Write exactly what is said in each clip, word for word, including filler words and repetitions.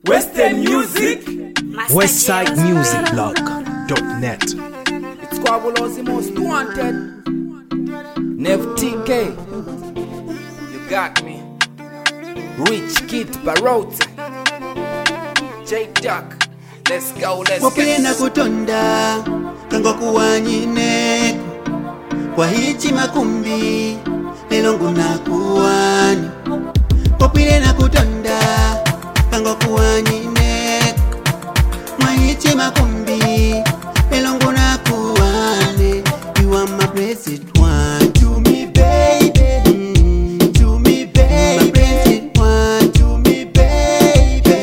Western Music, Westside Music Blog dot net. It's Squabble's most wanted. Nev T K, you got me. Rich Kid Barote, J Duck, let's go, let's Popile go. na kutonda kango kuwanyine kwa hichi makumbi lelo nguna kuwani. Popile na kutonda kango kuwanyine kwa hichi makumbi lelo nguna kuwani. You are my blessed one to me, baby. Mm, to me, baby. My blessed one to me, baby.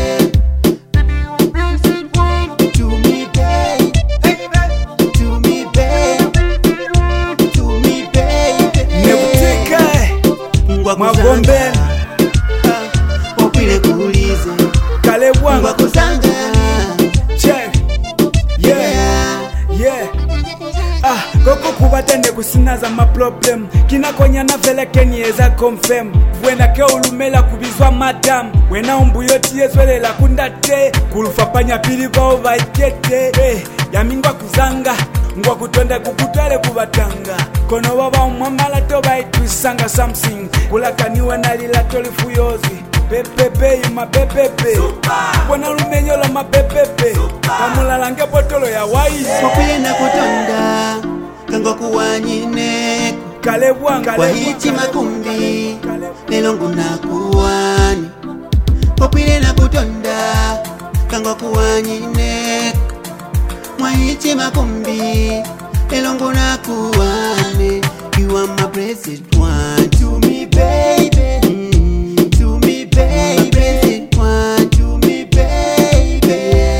To me, baby. To me, baby. To me, baby. Nebutike, Ngwa Magombe, Popile kuulize Kale Ngwa Bwanga, kuzanga. check, yeah, yeah. Ah, koko kubatende kusinaza ma problem kinakonya na vele kenyeza confirm wena ke ulumela kubizwa madam wena umbuyo tiyezwelela kundate kulufapanya pili bao vaikete eh, yamingwa kuzanga ngwa kutonda kukutwale kubatanga kono baba umwamala to baitwisanga something kulakaniwe nalila tolifuyozi pepepe ima pepepe bona lumenyolo ma pepepe kamulalange botolo ya wai Popile na kutonda kango kuwanyine Kale Bwanga, kwa hichi makumbi lelo nguna kuwani. Popile na kutonda kango kuwanyine mwa hichi makumbi lelo nguna kuwani. You are my blessed one to me, baby. Mm, to me, baby. Blessed one to me, baby.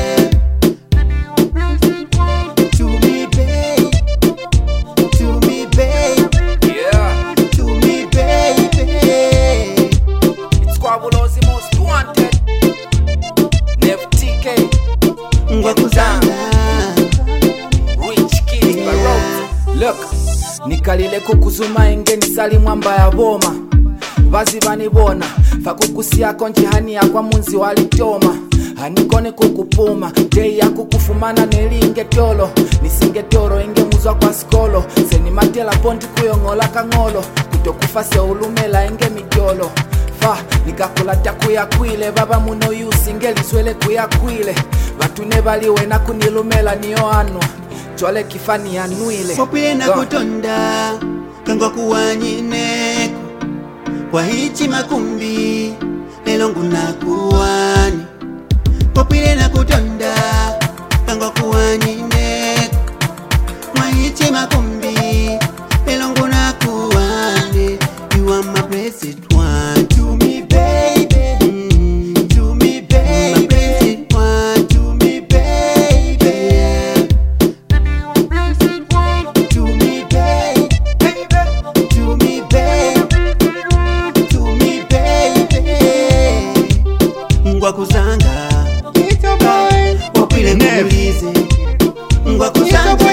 To me, baby. To me, baby. yeah. To me, baby. It's Squabble's most wanted. Nev T K, Ngwa kuzanga. Rich Kid Barote. Look, nikalile kukuzuma engeni sali mwamba ya boma vazi vanibona fakukusiyako njihani yakwa munzi walitoma hanikone kukupuma dei yakukufumana nelinge tolo nisinge toro enge muzwa kwa skolo senimatela ponti kuyong'ola kang'olo kutokufa seulumela enge mitolo fa nikakulata kuyakwile baba muno yusi ngeliswele kuyakwile vatune valiwena kunilumela niyo anwa chwale kifani ya nwile Popile na kutonda kango kuwanyine kwa hichi makumbi lelo nguna kuwani. Popile na kutonda kango kuwanyine kwa hichi makumbi lelo nguna kuwani. You are my blessed one to me, baby. Mm, to me, baby. My blessed one to me, baby. To me, baby. To me, baby. To me, baby. Ngwa kuzanga. Popile kuulize Ngwa kuzanga.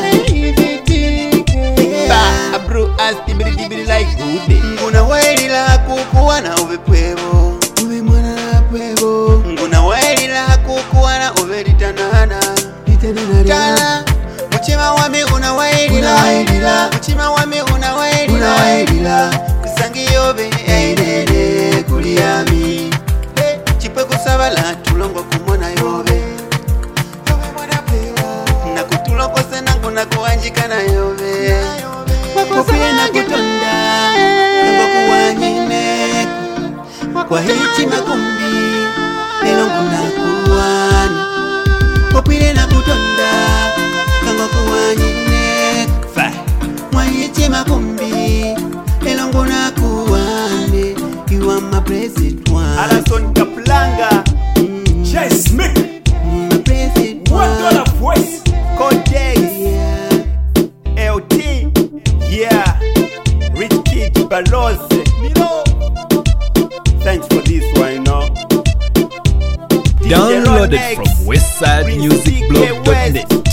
Ba, bro, as tibiri tibiri like good. Nguna wailila kukuwa na ube pwebo. Ube mwana na pwebo. Nguna wailila kukuwa na ube litanana. Litanana tana. Muchima wami una wailila. Muchima wami una wailila. Kusangi yobe eidede kuliyami. Chipwe kusabala tulongo kumona yobe. Yobe mwana pwebo. Na kutuloko sena nguna kuwanjika na yobe. Popile na kutonda kango kuwanyine kwa hichi makumbi lelo nguna kuwani. Popile na kutonda kango kuwanyine kwa hichi makumbi lelo nguna kuwani. You are my blessed one. Alason Kaplanga, Jay Smith, My blessed one one. dollar voice. Codex, Yeah. L T, yeah, Rich Kid Balose, Milo. Thanks for this one, you know. D J Downloaded Ronex, from Westside Music Blog dot net.